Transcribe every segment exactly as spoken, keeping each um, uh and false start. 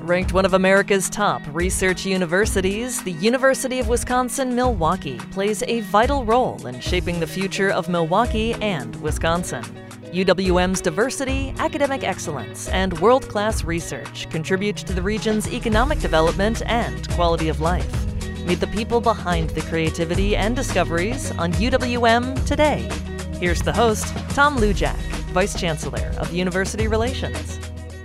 Ranked one of America's top research universities, the University of Wisconsin-Milwaukee plays a vital role in shaping the future of Milwaukee and Wisconsin. U W M's diversity, academic excellence, and world-class research contribute to the region's economic development and quality of life. Meet the people behind the creativity and discoveries on U W M Today. Here's the host, Tom Lujack, Vice Chancellor of University Relations.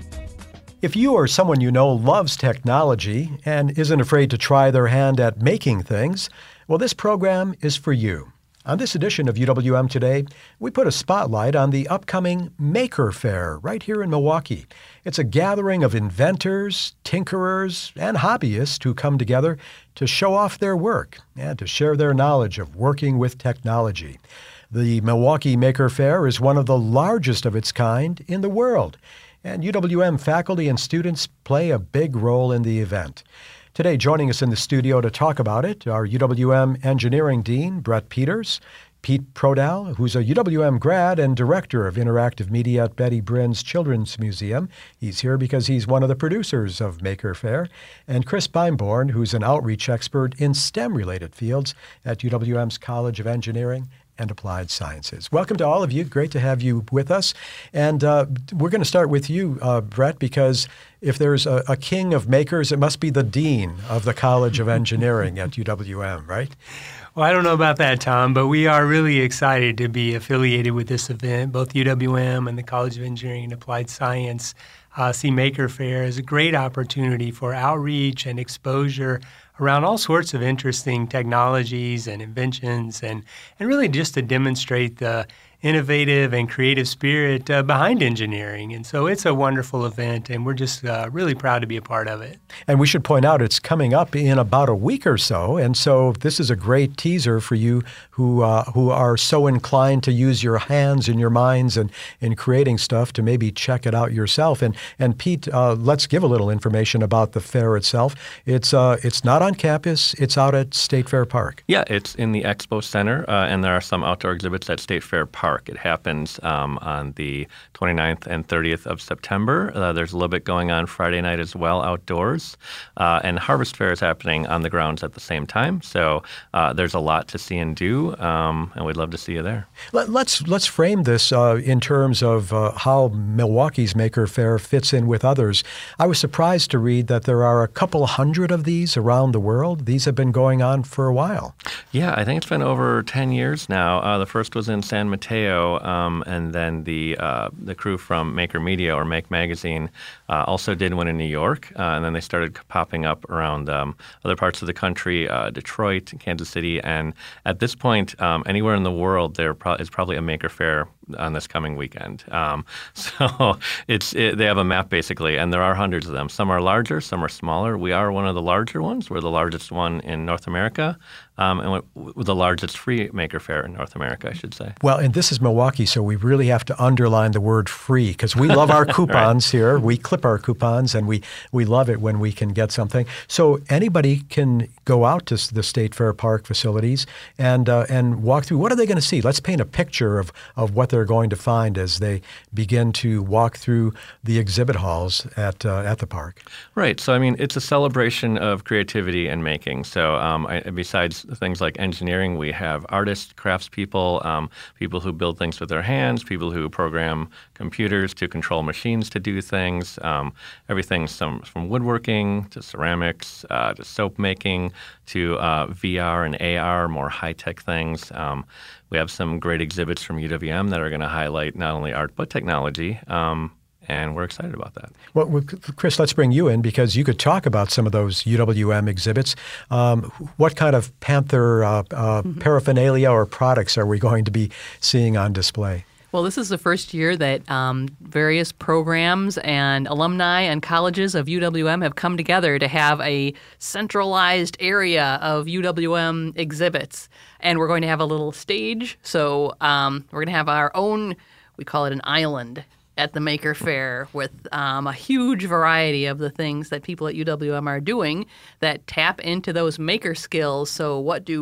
If you or someone you know loves technology and isn't afraid to try their hand at making things, well, this program is for you. On this edition of U W M Today, we put a spotlight on the upcoming Maker Faire right here in Milwaukee. It's a gathering of inventors, tinkerers, and hobbyists who come together to show off their work and to share their knowledge of working with technology. The Milwaukee Maker Faire is one of the largest of its kind in the world, and U W M faculty and students play a big role in the event. Today, joining us in the studio to talk about it are U W M Engineering Dean Brett Peters, Pete Prodal, who's a U W M grad and Director of Interactive Media at Betty Brinn's Children's Museum. He's here because he's one of the producers of Maker Faire. And Chris Beimborn, who's an outreach expert in STEM-related fields at U W M's College of Engineering and Applied Sciences. Welcome to all of you. Great to have you with us. And uh, we're going to start with you, uh, Brett, because if there's a, a king of makers, it must be the dean of the College of Engineering at U W M, right? Well, I don't know about that, Tom, but we are really excited to be affiliated with this event. Both U W M and the College of Engineering and Applied Science uh, see Maker Faire as a great opportunity for outreach and exposure around all sorts of interesting technologies and inventions, and, and really just to demonstrate the innovative and creative spirit uh, behind engineering. And so it's a wonderful event, and we're just uh, really proud to be a part of it. And we should point out it's coming up in about a week or so, and so this is a great teaser for you who uh, who are so inclined to use your hands and your minds and in creating stuff to maybe check it out yourself. And and Pete, uh, let's give a little information about the fair itself. It's uh, it's not on campus. It's out at State Fair Park. Yeah, it's in the Expo Center, uh, and there are some outdoor exhibits at State Fair Park. It happens um, on the twenty-ninth and thirtieth of September. Uh, there's a little bit going on Friday night as well outdoors. Uh, and Harvest Fair is happening on the grounds at the same time. So uh, there's a lot to see and do, um, and we'd love to see you there. Let, let's let's frame this uh, in terms of uh, how Milwaukee's Maker Faire fits in with others. I was surprised to read that there are a couple hundred of these around the world. These have been going on for a while. Yeah, I think it's been over ten years now. Uh, the first was in San Mateo. Um, and then the uh, the crew from Maker Media or Make Magazine uh, also did one in New York, uh, and then they started popping up around um, other parts of the country, uh, Detroit, Kansas City, and at this point, um, anywhere in the world, there pro- is probably a Maker Faire on this coming weekend. Um, so it's it, they have a map basically, and there are hundreds of them. Some are larger, some are smaller. We are one of the larger ones. We're the largest one in North America, um, and we're the largest free Maker Faire in North America, I should say. Well, and this is Milwaukee, so we really have to underline the word free because we love our coupons right. here. We clip our coupons, and we, we love it when we can get something. So anybody can go out to the State Fair Park facilities and uh, and walk through. What are they going to see? Let's paint a picture of, of what they're going to find as they begin to walk through the exhibit halls at uh, at the park. Right. So, I mean, it's a celebration of creativity and making. So um, I, besides things like engineering, we have artists, craftspeople, um, people who build things with their hands, people who program computers to control machines to do things, um, everything some, from woodworking to ceramics uh, to soap making to uh, V R and A R, more high-tech things. Um, we have some great exhibits from U W M that are going to highlight not only art but technology, um, and we're excited about that. Well, Chris, let's bring you in because you could talk about some of those U W M exhibits. Um, what kind of Panther uh, uh, mm-hmm. paraphernalia or products are we going to be seeing on display? Well, this is the first year that um, various programs and alumni and colleges of U W M have come together to have a centralized area of U W M exhibits. And we're going to have a little stage. So um, we're going to have our own, we call it an island, at the Maker Faire with um, a huge variety of the things that people at U W M are doing that tap into those maker skills. So what do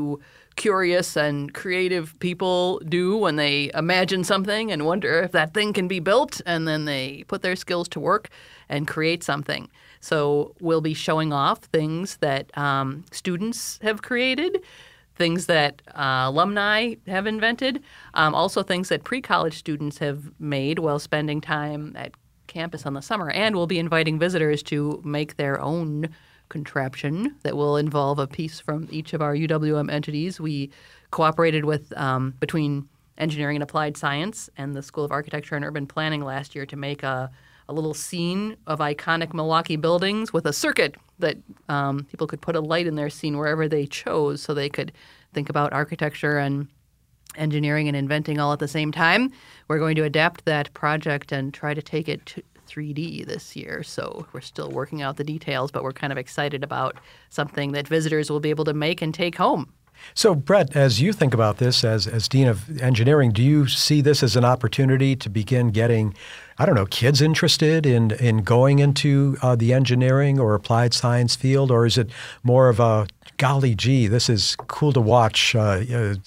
curious and creative people do when they imagine something and wonder if that thing can be built, and then they put their skills to work and create something. So we'll be showing off things that um, students have created, things that uh, alumni have invented, um, also things that pre-college students have made while spending time at campus on the summer. And we'll be inviting visitors to make their own contraption that will involve a piece from each of our U W M entities. We cooperated with um, between Engineering and Applied Science and the School of Architecture and Urban Planning last year to make a, a little scene of iconic Milwaukee buildings with a circuit that um, people could put a light in their scene wherever they chose, so they could think about architecture and engineering and inventing all at the same time. We're going to adapt that project and try to take it to three D this year. So we're still working out the details, but we're kind of excited about something that visitors will be able to make and take home. So, Brett, as you think about this as, as Dean of Engineering, do you see this as an opportunity to begin getting, I don't know, kids interested in, in going into uh, the engineering or applied science field? Or is it more of a, golly gee, this is cool to watch uh,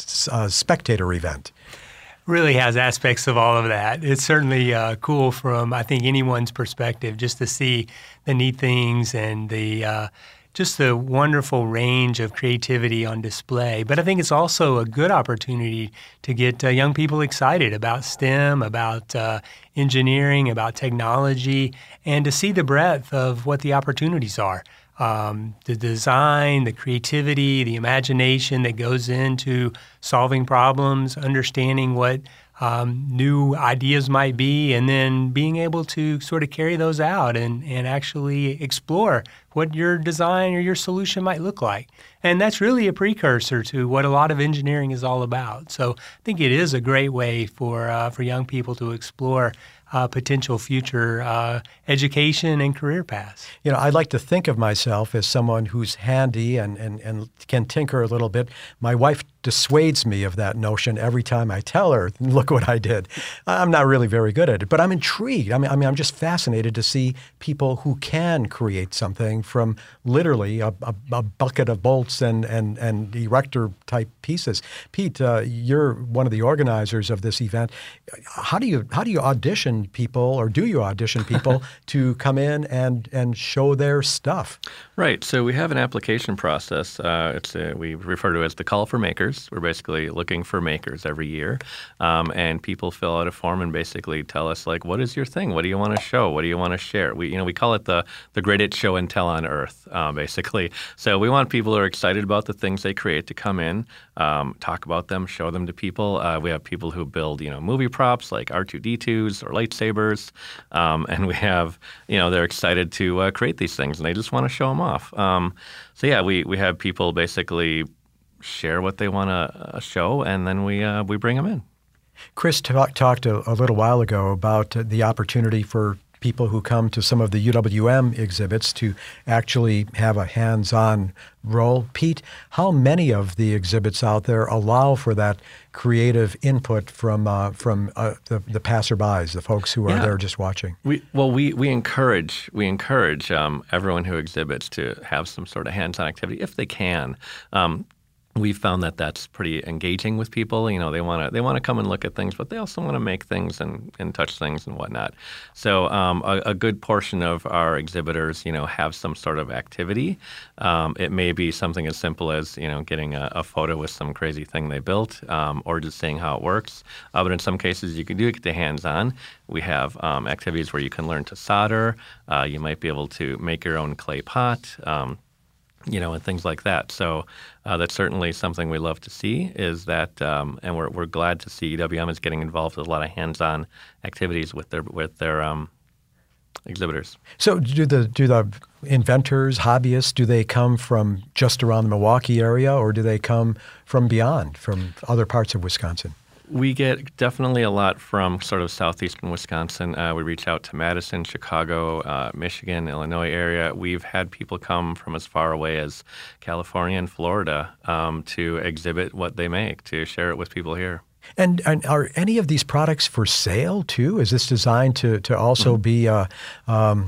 a spectator event? Really has aspects of all of that. It's certainly uh, cool from, I think, anyone's perspective just to see the neat things and the uh, just the wonderful range of creativity on display. But I think it's also a good opportunity to get uh, young people excited about STEM, about uh, engineering, about technology, and to see the breadth of what the opportunities are. Um, the design, the creativity, the imagination that goes into solving problems, understanding what um, new ideas might be, and then being able to sort of carry those out and, and actually explore what your design or your solution might look like. And that's really a precursor to what a lot of engineering is all about. So I think it is a great way for uh, for young people to explore Uh, potential future uh, education and career paths. You know, I like to think of myself as someone who's handy and, and, and can tinker a little bit. My wife dissuades me of that notion every time I tell her, look what I did. I'm not really very good at it, but I'm intrigued. I mean, I mean I'm just fascinated to see people who can create something from literally a, a, a bucket of bolts and, and, and erector type pieces. Pete, uh, you're one of the organizers of this event. How do you, how do you audition people, or do you audition people to come in and, and show their stuff? Right. So we have an application process. Uh, it's a, we refer to it as the Call for Makers. We're basically looking for makers every year, um, and people fill out a form and basically tell us, like, what is your thing? What do you want to show? What do you want to share? We, you know, we call it the the greatest show and tell on earth, uh, basically. So we want people who are excited about the things they create to come in, um, talk about them, show them to people. Uh, we have people who build, you know, movie props like R two D twos or lightsabers, um, and we have, you know, they're excited to uh, create these things and they just want to show them off. Um, so yeah, we we have people basically share what they want to uh, show, and then we uh, we bring them in. Chris talk, talked a, a little while ago about uh, the opportunity for people who come to some of the U W M exhibits to actually have a hands-on role. Pete, how many of the exhibits out there allow for that creative input from uh, from uh, the, the passerbys, the folks who are yeah. there just watching? We, well, we, we encourage we encourage um, everyone who exhibits to have some sort of hands-on activity if they can. Um, We've found that that's pretty engaging with people. You know, they want to they want to come and look at things, but they also want to make things and, and touch things and whatnot. So um, a, a good portion of our exhibitors, you know, have some sort of activity. Um, it may be something as simple as, you know, getting a, a photo with some crazy thing they built, um, or just seeing how it works. Uh, but in some cases, you can do get the hands-on. We have um, activities where you can learn to solder. Uh, you might be able to make your own clay pot. Um, you know, and things like that. So uh, that's certainly something we love to see is that, um, and we're we're glad to see U W M is getting involved with a lot of hands-on activities with their with their um, exhibitors. So do the do the inventors, hobbyists, do they come from just around the Milwaukee area, or do they come from beyond, from other parts of Wisconsin? We get definitely a lot from sort of southeastern Wisconsin. Uh, we reach out to Madison, Chicago, uh, Michigan, Illinois area. We've had people come from as far away as California and Florida um, to exhibit what they make, to share it with people here. And, and are any of these products for sale too? Is this designed to, to also mm-hmm. be a, um,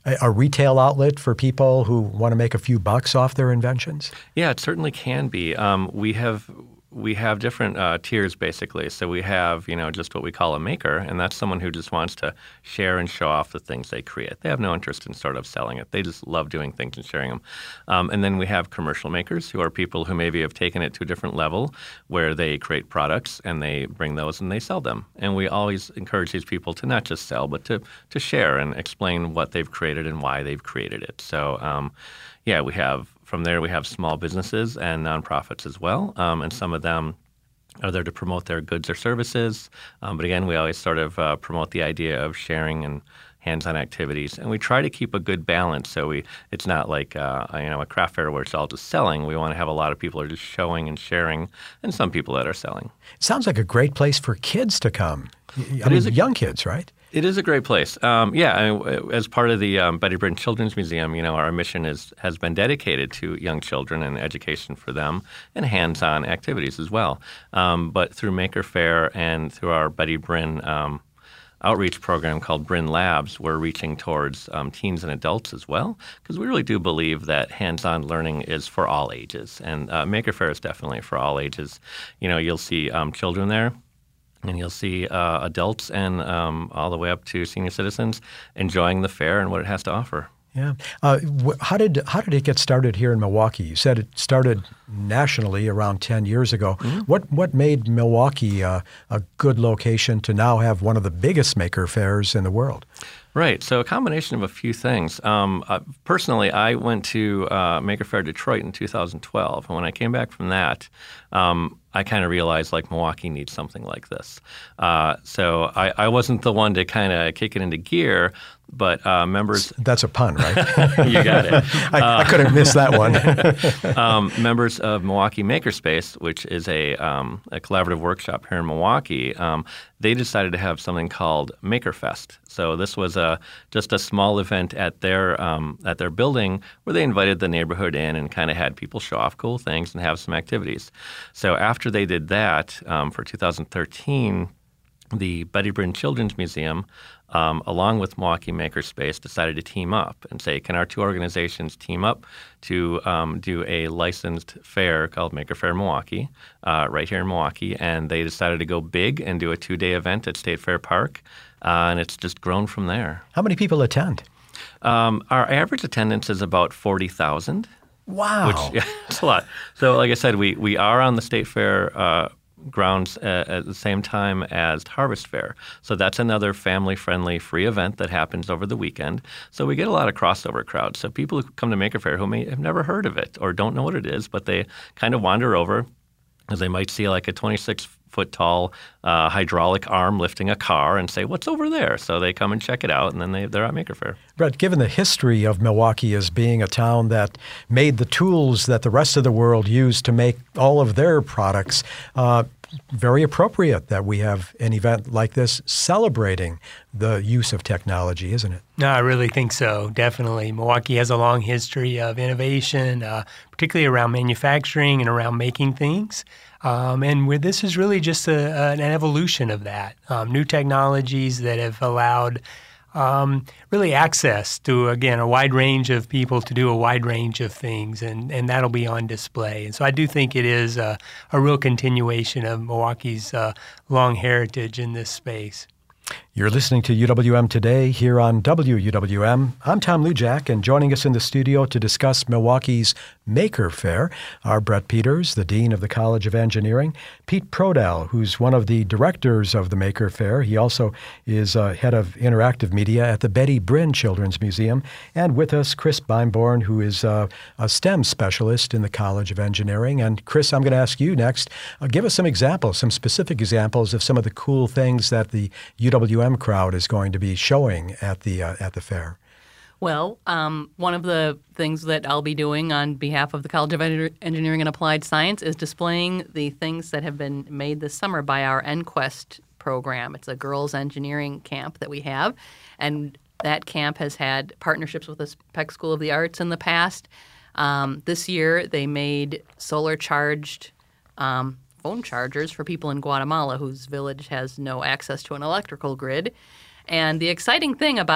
a, a retail outlet for people who want to make a few bucks off their inventions? Yeah, it certainly can be. Um, we have we have different uh, tiers basically. So we have you know just what we call a maker, and that's someone who just wants to share and show off the things they create. They have no interest in sort of selling it. They just love doing things and sharing them. Um, and then we have commercial makers, who are people who maybe have taken it to a different level, where they create products and they bring those and they sell them. And we always encourage these people to not just sell, but to to share and explain what they've created and why they've created it. So um, yeah, we have. From there, we have small businesses and nonprofits as well, um, and some of them are there to promote their goods or services. Um, but again, we always sort of uh, promote the idea of sharing and hands-on activities, and we try to keep a good balance. So we, it's not like uh, you know a craft fair where it's all just selling. We want to have a lot of people who are just showing and sharing, and some people that are selling. It sounds like a great place for kids to come. I mean, young kids, right? It is a great place. Um, yeah, I mean, as part of the um, Betty Brinn Children's Museum, you know, our mission is has been dedicated to young children and education for them and hands-on activities as well. Um, but through Maker Faire and through our Betty Brinn um, outreach program called Brinn Labs, we're reaching towards um, teens and adults as well, because we really do believe that hands-on learning is for all ages. And uh, Maker Faire is definitely for all ages. You know, you'll see um, children there. And you'll see uh, adults and um, all the way up to senior citizens enjoying the fair and what it has to offer. Yeah. Uh, wh- how did how did it get started here in Milwaukee? You said it started nationally around ten years ago. Mm-hmm. What what made Milwaukee uh, a good location to now have one of the biggest maker fairs in the world? Right. So a combination of a few things. Um, uh, personally, I went to uh, Maker Faire Detroit in two thousand twelve. And when I came back from that, um, I kind of realized like Milwaukee needs something like this. Uh, so I, I wasn't the one to kind of kick it into gear, but uh, members... That's a pun, right? You got it. I, uh, I couldn't miss that one. um, members of Milwaukee Makerspace, which is a, um, a collaborative workshop here in Milwaukee, um, they decided to have something called MakerFest. So this was a just a small event at their um, at their building where they invited the neighborhood in and kind of had people show off cool things and have some activities. So after they did that, um, for two thousand thirteen, the Betty Brinn Children's Museum, um, along with Milwaukee Makerspace, decided to team up and say, can our two organizations team up to um, do a licensed fair called Maker Faire Milwaukee, uh, right here in Milwaukee? And they decided to go big and do a two-day event at State Fair Park, uh, and it's just grown from there. How many people attend? Um, our average attendance is about forty thousand. Wow. Which, yeah, it's a lot. So like I said, we, we are on the State Fair uh, grounds uh, at the same time as Harvest Fair. So that's another family-friendly free event that happens over the weekend. So we get a lot of crossover crowds. So people who come to Maker Faire who may have never heard of it or don't know what it is, but they kind of wander over because they might see like a twenty-six foot tall uh, hydraulic arm lifting a car and say, what's over there? So they come and check it out, and then they, they're at Maker Faire. Brett, given the history of Milwaukee as being a town that made the tools that the rest of the world used to make all of their products, uh, very appropriate that we have an event like this celebrating the use of technology, isn't it? No, I really think so, definitely. Milwaukee has a long history of innovation, uh, particularly around manufacturing and around making things. Um, and where this is really just a, an evolution of that. Um, new technologies that have allowed um, really access to, again, a wide range of people to do a wide range of things, and, and that'll be on display. And so I do think it is a, a real continuation of Milwaukee's uh, long heritage in this space. You're listening to U W M Today here on W U W M. I'm Tom Lujack, and joining us in the studio to discuss Milwaukee's Maker Faire are Brett Peters, the Dean of the College of Engineering, Pete Prodell, who's one of the directors of the Maker Faire. He also is uh, head of interactive media at the Betty Brinn Children's Museum, and with us, Chris Beimborn, who is uh, a STEM specialist in the College of Engineering. And Chris, I'm going to ask you next, uh, give us some examples, some specific examples of some of the cool things that the U W M crowd is going to be showing at the uh, at the fair. Well, um, one of the things that I'll be doing on behalf of the College of Engineering and Applied Science is displaying the things that have been made this summer by our EnQuest program. It's a girls' engineering camp that we have, and that camp has had partnerships with the Peck School of the Arts in the past. Um, this year, they made solar-charged um, phone chargers for people in Guatemala whose village has no access to an electrical grid. And the exciting thing about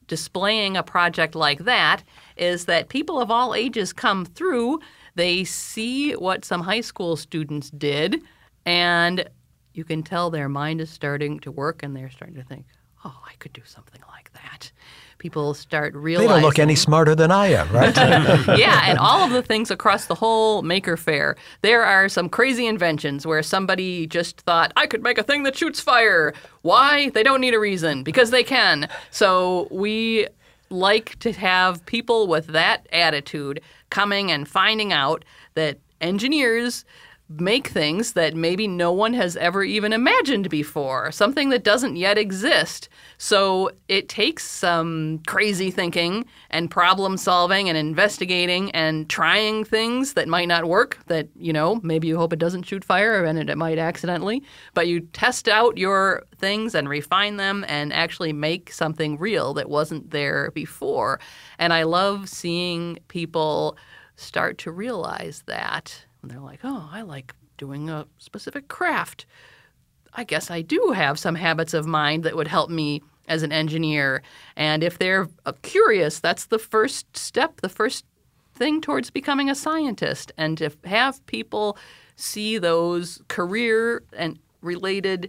displaying a project like that is that people of all ages come through. They see what some high school students did, and you can tell their mind is starting to work, and they're starting to think, oh, I could do something like that. People start realizing... They don't look any smarter than I am, right? Yeah, and all of the things across the whole Maker Faire. There are some crazy inventions where somebody just thought, I could make a thing that shoots fire. Why? They don't need a reason, because they can. So we like to have people with that attitude coming and finding out that engineers make things that maybe no one has ever even imagined before, something that doesn't yet exist. So it takes some crazy thinking and problem solving and investigating and trying things that might not work, that, you know, maybe you hope it doesn't shoot fire and it might accidentally, but you test out your things and refine them and actually make something real that wasn't there before. And I love seeing people start to realize that. And they're like, oh, I like doing a specific craft. I guess I do have some habits of mind that would help me as an engineer. And if they're uh, curious, that's the first step, the first thing towards becoming a scientist. And to have people see those career and related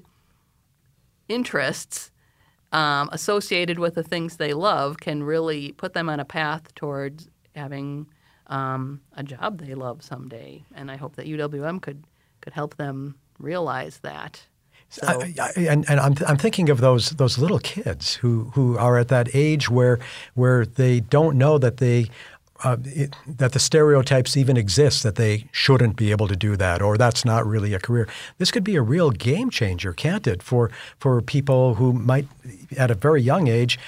interests um, associated with the things they love can really put them on a path towards having Um, a job they love someday, and I hope that U W M could could help them realize that. So. I, I, and and I'm I'm thinking of those those little kids who, who are at that age where where they don't know that they uh, it, that the stereotypes even exist, that they shouldn't be able to do that, or that's not really a career. This could be a real game changer, can't it, for for people who might at a very young age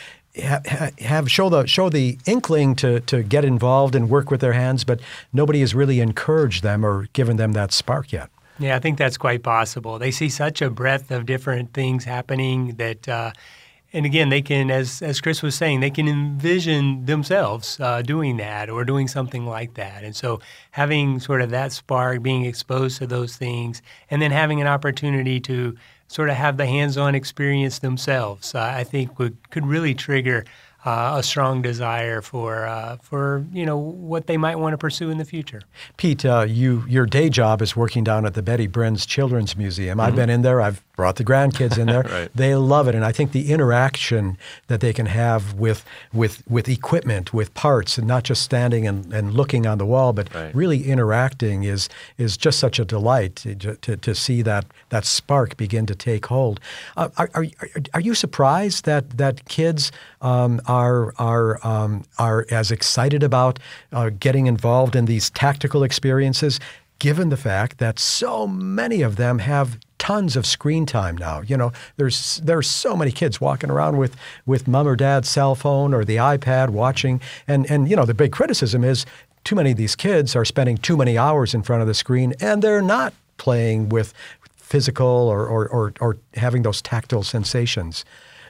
have show the show the inkling to to get involved and work with their hands, but nobody has really encouraged them or given them that spark yet. Yeah, I think that's quite possible. They see such a breadth of different things happening that, uh, and again, they can, as as Chris was saying, they can envision themselves uh, doing that or doing something like that. And so having sort of that spark, being exposed to those things, and then having an opportunity to sort of have the hands-on experience themselves, uh, I think would could really trigger uh, a strong desire for uh, for you know what they might want to pursue in the future. Pete, uh, you your day job is working down at the Betty Brins Children's Museum. Mm-hmm. I've been in there. I've brought the grandkids in there. Right. They love it, and I think the interaction that they can have with with with equipment, with parts, and not just standing and, and looking on the wall, but right. really interacting is is just such a delight to to, to see that that spark begin to take hold. Uh, are, are are you surprised that that kids um, are are um, are as excited about uh, getting involved in these tactical experiences, given the fact that so many of them have tons of screen time now? You know, there's there's so many kids walking around with with mom or dad's cell phone or the iPad watching, and and you know the big criticism is too many of these kids are spending too many hours in front of the screen, and they're not playing with physical or or or, or having those tactile sensations.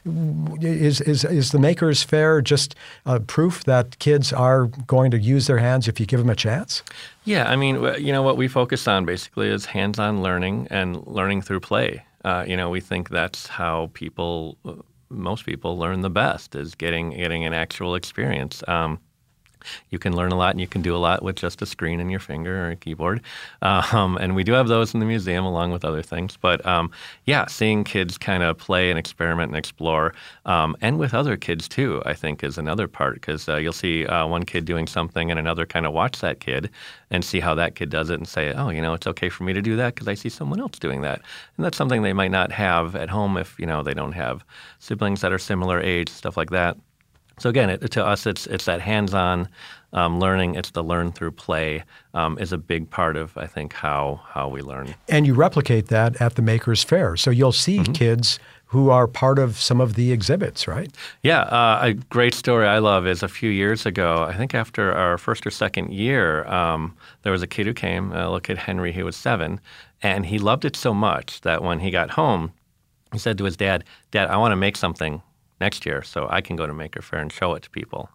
Is is is the Makers Faire just uh, proof that kids are going to use their hands if you give them a chance? Yeah, I mean, you know, what we focus on basically is hands-on learning and learning through play. Uh, you know, we think that's how people, most people, learn the best, is getting getting an actual experience. Um, You can learn a lot and you can do a lot with just a screen and your finger or a keyboard. Um, and we do have those in the museum along with other things. But um, yeah, seeing kids kind of play and experiment and explore, um, and with other kids too, I think is another part, because uh, you'll see uh, one kid doing something and another kind of watch that kid and see how that kid does it and say, oh, you know, it's okay for me to do that because I see someone else doing that. And that's something they might not have at home if, you know, they don't have siblings that are similar age, stuff like that. So again, it, to us, it's it's that hands-on um, learning. It's the learn through play um, is a big part of, I think, how how we learn. And you replicate that at the Makers Faire. So you'll see mm-hmm. kids who are part of some of the exhibits, right? Yeah. Uh, a great story I love is a few years ago, I think after our first or second year, um, there was a kid who came, a little kid, Henry, he was seven, and he loved it so much that when he got home, he said to his dad, Dad, I want to make something next year so I can go to Maker Faire and show it to people.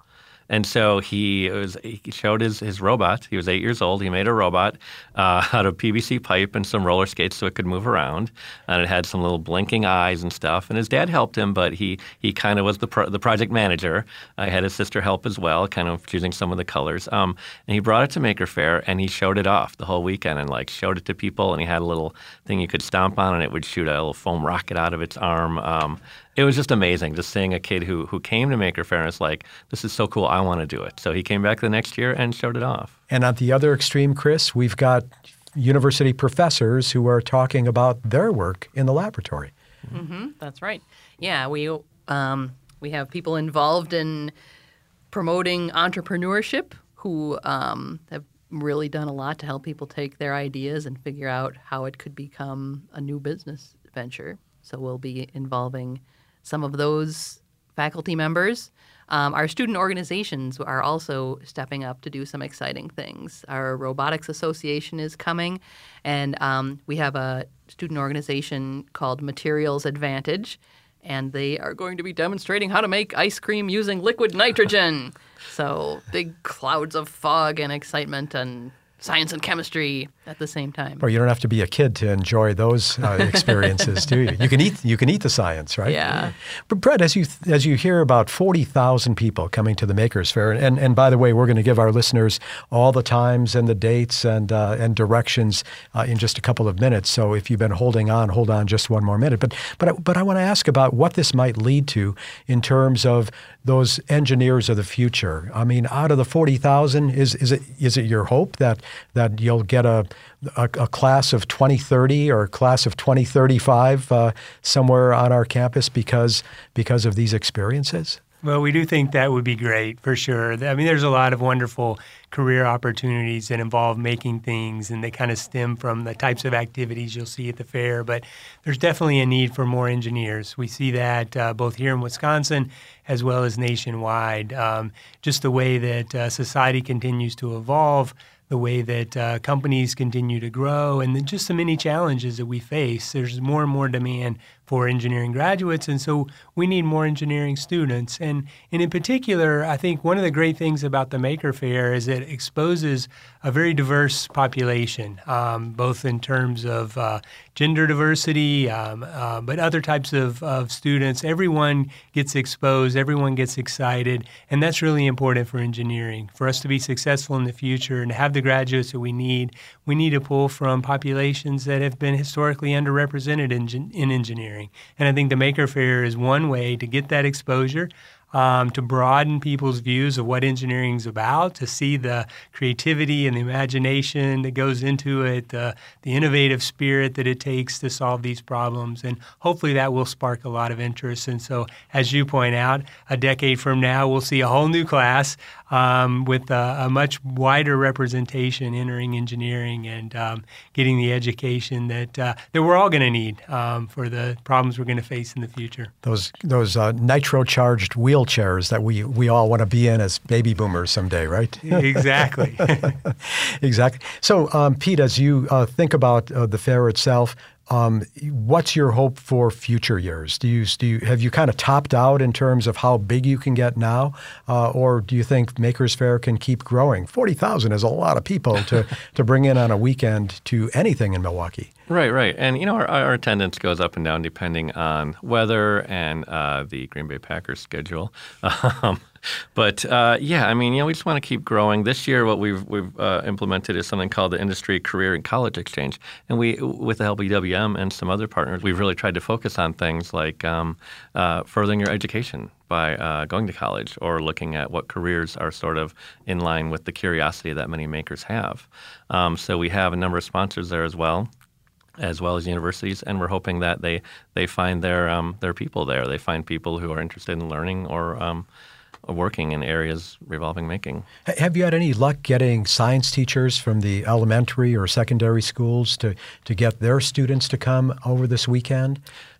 And so he was he showed his, his robot. He was eight years old. He made a robot uh, out of P V C pipe and some roller skates so it could move around. And it had some little blinking eyes and stuff. And his dad helped him, but he he kind of was the pro- the project manager. I had his sister help as well, kind of choosing some of the colors. Um, and he brought it to Maker Faire, and he showed it off the whole weekend and like showed it to people. And he had a little thing you could stomp on, and it would shoot a little foam rocket out of its arm. Um, it was just amazing just seeing a kid who who came to Maker Faire and was like, this is so cool, I want to do it. So he came back the next year and showed it off. And at the other extreme, Chris, we've got university professors who are talking about their work in the laboratory. Mm-hmm, that's right. Yeah, we um, we have people involved in promoting entrepreneurship who um, have really done a lot to help people take their ideas and figure out how it could become a new business venture. So we'll be involving some of those faculty members. Um, our student organizations are also stepping up to do some exciting things. Our Robotics Association is coming, and um, we have a student organization called Materials Advantage, and they are going to be demonstrating how to make ice cream using liquid nitrogen. So big clouds of fog and excitement and science and chemistry at the same time. Or you don't have to be a kid to enjoy those uh, experiences, do you? You can eat. You can eat the science, right? Yeah. But Brett, as you as you hear about forty thousand people coming to the Makers Faire, and and by the way, we're going to give our listeners all the times and the dates and uh, and directions uh, in just a couple of minutes. So if you've been holding on, hold on just one more minute. But but I, but I want to ask about what this might lead to in terms of those engineers of the future. I mean, out of the forty thousand, is is it is it your hope that that you'll get a a, a class of twenty thirty or a class of twenty thirty-five uh, somewhere on our campus because because of these experiences? Well, we do think that would be great for sure. I mean, there's a lot of wonderful career opportunities that involve making things, and they kind of stem from the types of activities you'll see at the fair. But there's definitely a need for more engineers. We see that uh, both here in Wisconsin as well as nationwide. Um, just the way that uh, society continues to evolve, the way that uh, companies continue to grow, and then just the many challenges that we face. There's more and more demand for engineering graduates, and so we need more engineering students. And, and in particular, I think one of the great things about the Maker Faire is it exposes a very diverse population, um, both in terms of uh, gender diversity, um, uh, but other types of, of students. Everyone gets exposed, everyone gets excited, and that's really important for engineering. For us to be successful in the future and have the graduates that we need, we need to pull from populations that have been historically underrepresented in, in engineering. And I think the Maker Faire is one way to get that exposure, um, to broaden people's views of what engineering is about, to see the creativity and the imagination that goes into it, uh, the innovative spirit that it takes to solve these problems. And hopefully that will spark a lot of interest. And so, as you point out, a decade from now, we'll see a whole new class um, with a, a much wider representation entering engineering and um, getting the education that uh, that we're all going to need um, for the problems we're going to face in the future. Those those uh, nitro-charged wheelchairs that we, we all want to be in as baby boomers someday, right? Exactly. Exactly. So, um, Pete, as you uh, think about uh, the fair itself, Um, what's your hope for future years? Do you, do you have you kind of topped out in terms of how big you can get now, uh, or do you think Makers Faire can keep growing? Forty thousand is a lot of people to to bring in on a weekend to anything in Milwaukee. Right, right. And, you know, our, our attendance goes up and down depending on weather and uh, the Green Bay Packers schedule. Um, but, uh, yeah, I mean, you know, we just want to keep growing. This year, what we've we've uh, implemented is something called the Industry Career and College Exchange. And we, with the help of E W M and some other partners, we've really tried to focus on things like um, uh, furthering your education by uh, going to college or looking at what careers are sort of in line with the curiosity that many makers have. Um, so we have a number of sponsors there as well. as well as universities, and we're hoping that they they find their um, their people there. They find people who are interested in learning or um, working in areas revolving making. Have you had any luck getting science teachers from the elementary or secondary schools to, to get their students to come over this weekend?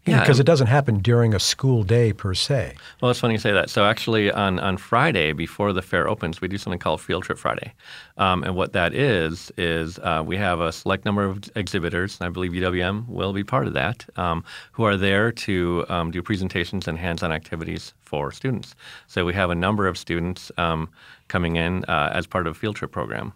Yeah, because it doesn't happen during a school day per se. Well, it's funny you say that. So actually on, on Friday, before the fair opens, we do something called Field Trip Friday. Um, and what that is, is uh, we have a select number of exhibitors, and I believe U W M will be part of that, um, who are there to um, do presentations and hands-on activities for students. So we have a number of students um, coming in uh, as part of a field trip program.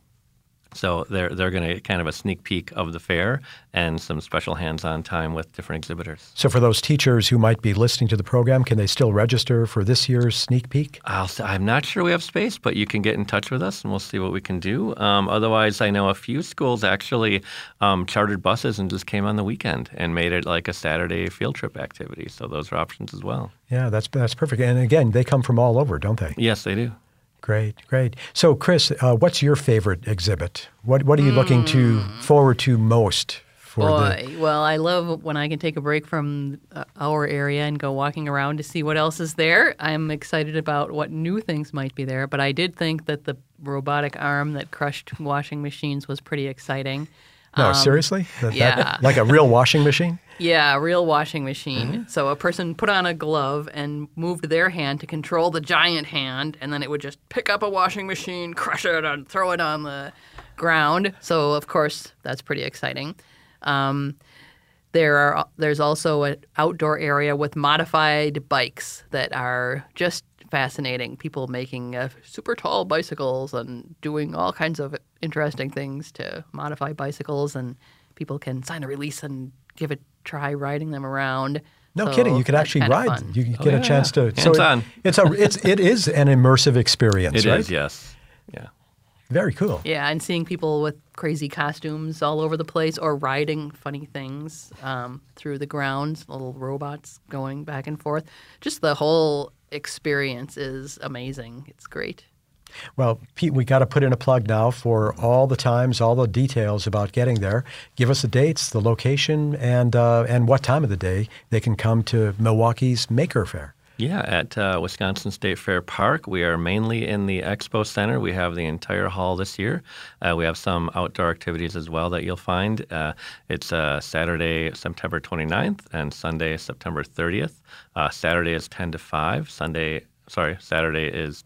So they're they're going to get kind of a sneak peek of the fair and some special hands-on time with different exhibitors. So for those teachers who might be listening to the program, can they still register for this year's sneak peek? I'll, I'm not sure we have space, but you can get in touch with us and we'll see what we can do. Um, otherwise, I know a few schools actually um, chartered buses and just came on the weekend and made it like a Saturday field trip activity. So those are options as well. Yeah, that's that's perfect. And again, they come from all over, don't they? Yes, they do. Great, great. So, Chris, uh, what's your favorite exhibit? What What are you mm. looking to forward to most for Boy, the? Well, I love when I can take a break from uh, our area and go walking around to see what else is there. I'm excited about what new things might be there, but I did think that the robotic arm that crushed washing machines was pretty exciting. No, um, seriously? That, yeah. That, like a real washing machine? Yeah, a real washing machine. Mm-hmm. So a person put on a glove and moved their hand to control the giant hand, and then it would just pick up a washing machine, crush it, and throw it on the ground. So, of course, that's pretty exciting. Um, there are there's also an outdoor area with modified bikes that are just fascinating. People making uh, super tall bicycles and doing all kinds of interesting things to modify bicycles, and people can sign a release and give a try riding them around. No so kidding. You could actually ride. Fun. You get oh, yeah. a chance to. Hands so on. It, it's a it's it is an immersive experience. It right? is, yes. Yeah. Very cool. Yeah, and seeing people with crazy costumes all over the place or riding funny things um, through the grounds, little robots going back and forth. Just the whole experience is amazing. It's great. Well, Pete, we got to put in a plug now for all the times, all the details about getting there. Give us the dates, the location, and uh, and what time of the day they can come to Milwaukee's Maker Faire. Yeah, at uh, Wisconsin State Fair Park. We are mainly in the Expo Center. We have the entire hall this year. Uh, we have some outdoor activities as well that you'll find. Uh, it's uh, Saturday, September twenty-ninth, and Sunday, September thirtieth. Uh, Saturday is ten to five. Sunday, sorry, Saturday is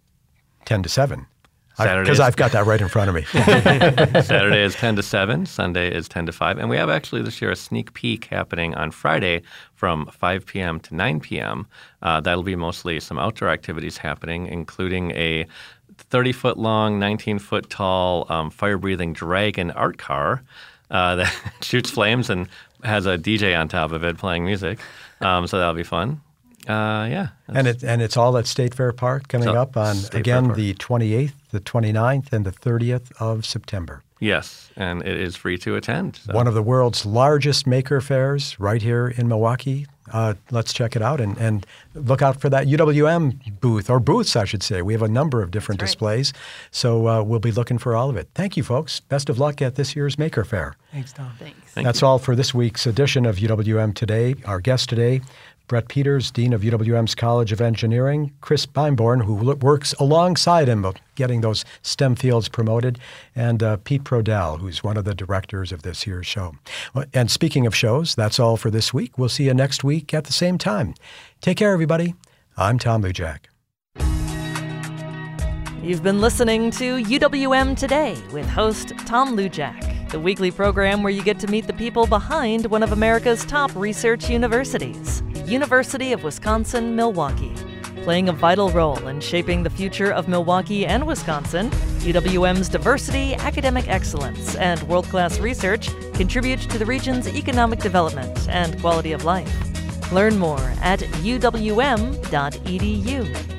ten to seven. Saturday Because I've got that right in front of me. Saturday is ten to seven. Sunday is ten to five. And we have actually this year a sneak peek happening on Friday from five p.m. to nine p.m. Uh, that'll be mostly some outdoor activities happening, including a thirty-foot long, nineteen-foot tall um, fire-breathing dragon art car uh, that shoots flames and has a D J on top of it playing music. Um, so that'll be fun. Uh, yeah. And it and it's all at State Fair Park coming So, up on, State again, Fair Park. the twenty-eighth, the twenty-ninth, and the thirtieth of September. Yes, and it is free to attend. So. One of the world's largest maker fairs right here in Milwaukee. Uh, let's check it out and, and look out for that U W M booth, or booths, I should say. We have a number of different That's right. displays, so uh, we'll be looking for all of it. Thank you, folks. Best of luck at this year's Maker Faire. Thanks, Tom. Thanks. Thank That's you. all for this week's edition of U W M Today. Our guest today, Brett Peters, Dean of U W M's College of Engineering, Chris Beimborn, who works alongside him of getting those STEM fields promoted, and uh, Pete Prodell, who's one of the directors of this year's show. Well, and speaking of shows, that's all for this week. We'll see you next week at the same time. Take care, everybody. I'm Tom Lujack. You've been listening to U W M Today with host Tom Lujack, the weekly program where you get to meet the people behind one of America's top research universities, University of Wisconsin-Milwaukee. Playing a vital role in shaping the future of Milwaukee and Wisconsin, U W M's diversity, academic excellence, and world-class research contribute to the region's economic development and quality of life. Learn more at u w m dot e d u.